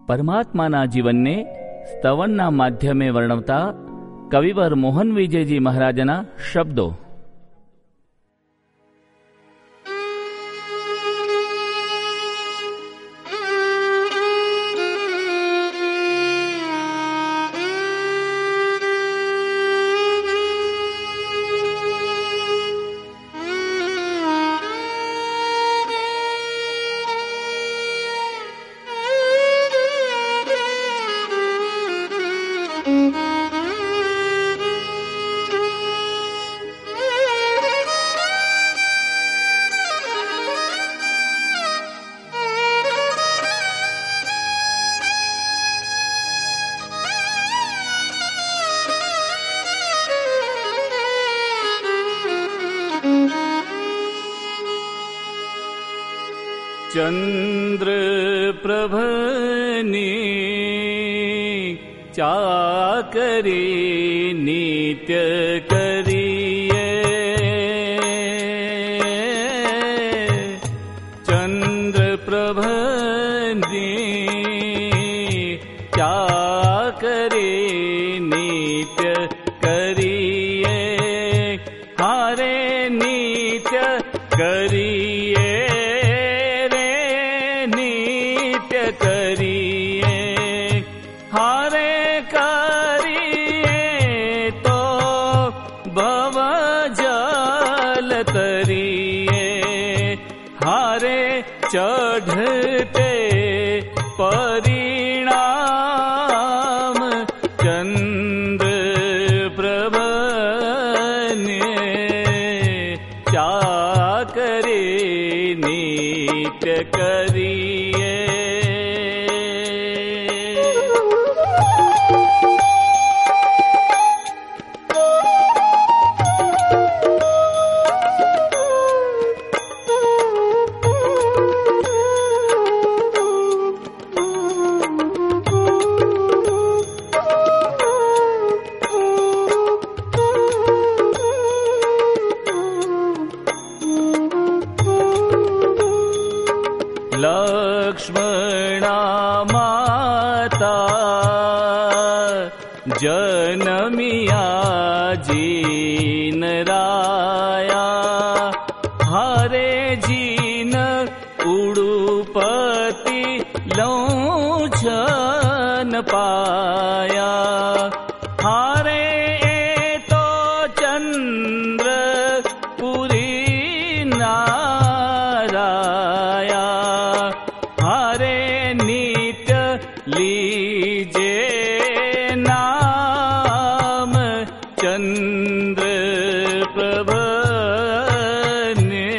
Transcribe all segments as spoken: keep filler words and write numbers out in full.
પરમાત્માના જીવનને સ્તવનના માધ્યમે વર્ણવતા કવિવર મોહન વિજયજી મહારાજના શબ્દો. चंद्र प्रभनी चाकरी नित्य करिए, चंद्र प्रभनी चाकरी नित्य करिए, हारे नित्य करिए करिए, हारे करिए तो भव जल तरिए, हारे चढ़ते परिणाम चंद्र प्रभने चाकरी नित्य करिए। लक्ष्मणा माता जनमिया जीन राया, हरे जीन उड़ुपति लौछन पाया, हारे तो चंद्र पुरी नाराया, हारे नित्य लीजे नाम चंद्र प्रभने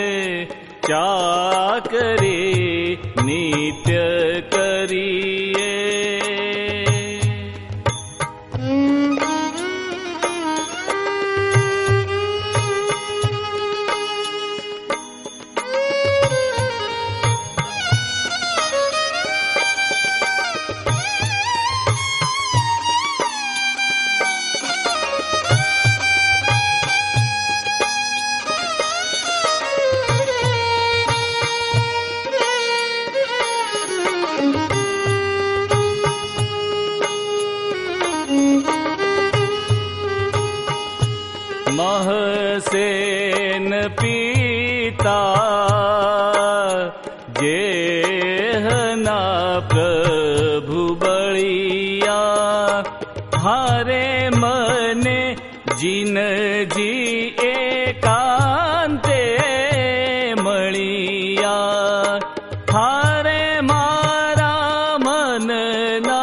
चाकरी नित्य करिए। महसेन पीता जेहना प्रभु बलिया, हारे मने जिन जी एकांते मलिया, हारे मारा मनना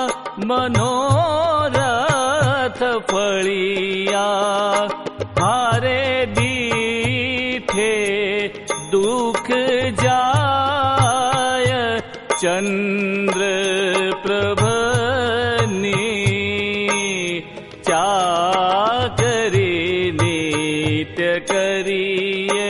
मनोरथ फलिया, हारे दीठे दुख जाय चंद्र प्रभनी चाकरी नित्य करिए।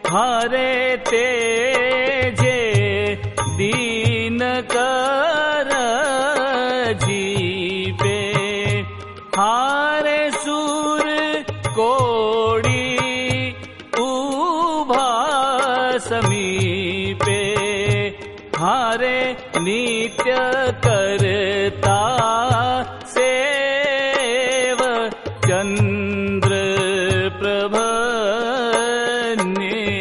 हारे तेजे दीन कर जीपे, हारे सूर कोड़ी उभा समीपे, हारे नित्य करता सेव चंद्र प्रभ ने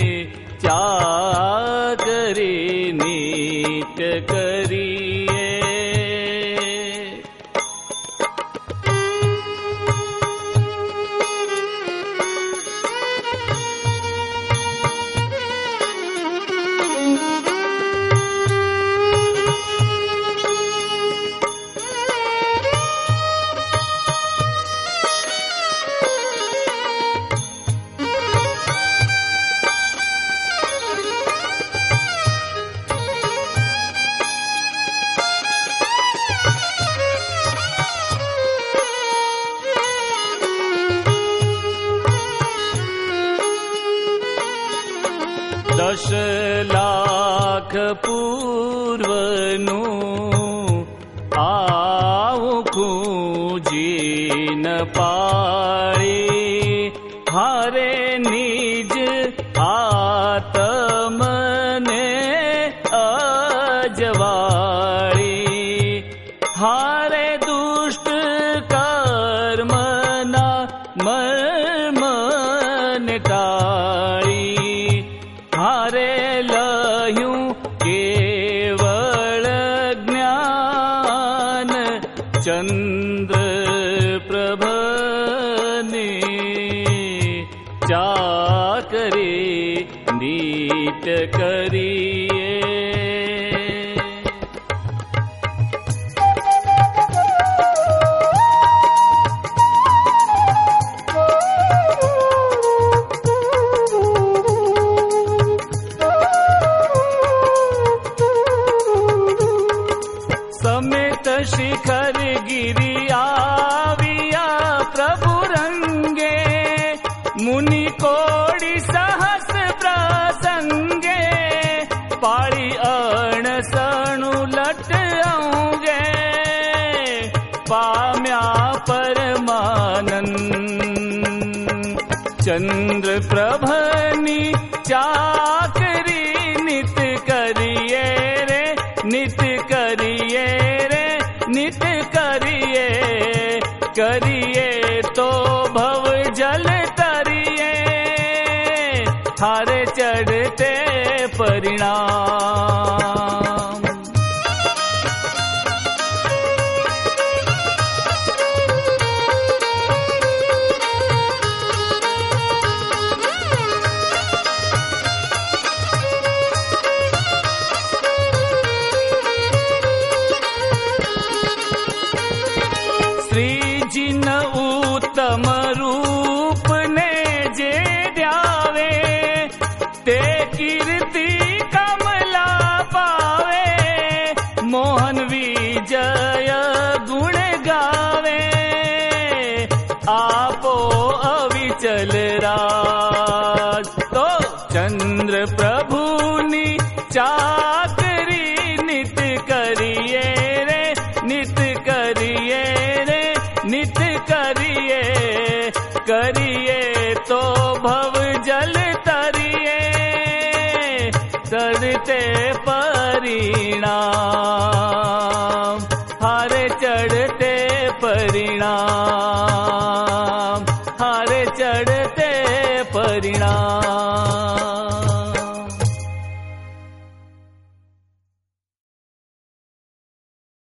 चाकरी नित्य करिए। दश लाख पूर्वनु आऊं जीन पाड़ी, हारे निज आत्मने अजवाड़ी, हारे दुष्ट कर्मना मर्मन टाड़ी, हारे लह्यूं केवल ज्ञान चंद्र प्रभने चाकरी नित्य करिए। समेत शिखर गिरि आविया प्रभु रंगे, मुनि कोड़ी सहस प्रसंगे, पाड़ी अणसणु लट आऊंगे, पाम्या परमानंद चंद्र प्रभनी चाकरी नित करिए रे, नित करिए रे, नित करिए, करिए तो भव जल तरिए, हारे चढ़ते परिणाम। जिन उत्तम रूप ने जे ध्यावे, ते कीर्ति कमला पावे, मोहन विजय गुण गावे, आपो अविचल राज, तो चंद्र प्रभुनी चाकरी नित करिए रे, नित करिए रे, नित करिए, करिए तो भव जल तरिए, तरते परिणाम, हारे चढ़ते परिणाम, हारे चढ़ते परिणाम।